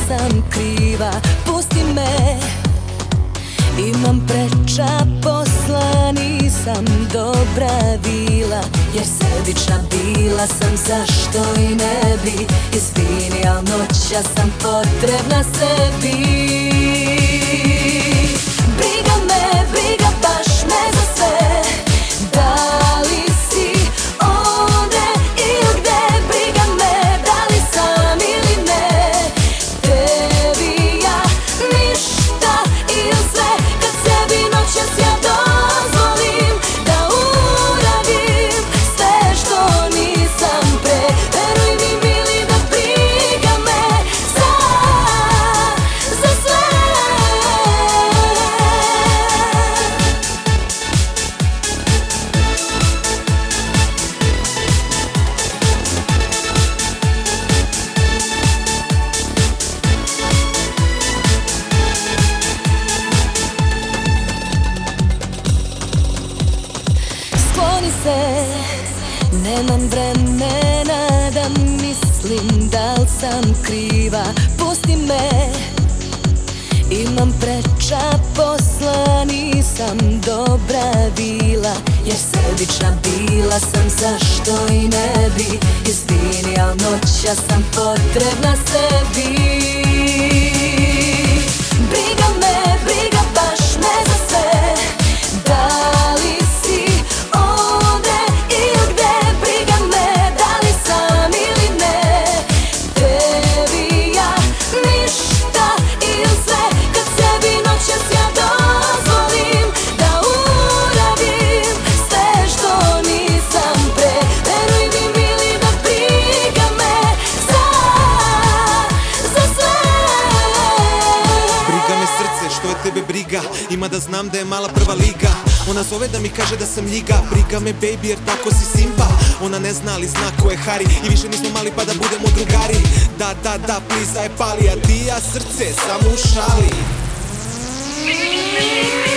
sam kriva, pusti me. Imam preča posla, nisam dobra bila, jer sebična bila sam, zašto i ne bi. Izvini, al noća sam potrebna sebi. Briga me, briga baš me za sve. Da li si ovde ili gde? Briga me, da li sam ili ne. Tebi ja ništa ili sve, kad sebi noćas ja dozvolim da uradim sve što nisam pre. Veruj mi mili da briga me za sve. Skloni se, nemam vremena da mislim da li sam kriva, pusti me. Imam preča posla, nisam dobra bila, jer sebična bila sam, zašto i ne bi. Izvini, al noća sam potrebna sebi. Briga me, briga baš me za sve. Da li si ovde ili gde? Briga me, da li sam ili ne. Tebi ja ništa ili sve, kad sebi noćas ja dozvolim da uradim sve što nisam pre. Veruj mi mili da briga me za sve. Briga me srce, što je tebe briga, ima da znam da je mala prva liga. Ona zove da mi kaže da sam ljiga. Briga me baby jer tako si simpa. Ona ne zna ali zna ko je Hari, i više nismo mali pa da budemo drugari. Da, pliza je pali, a ti ja srce samo u šali.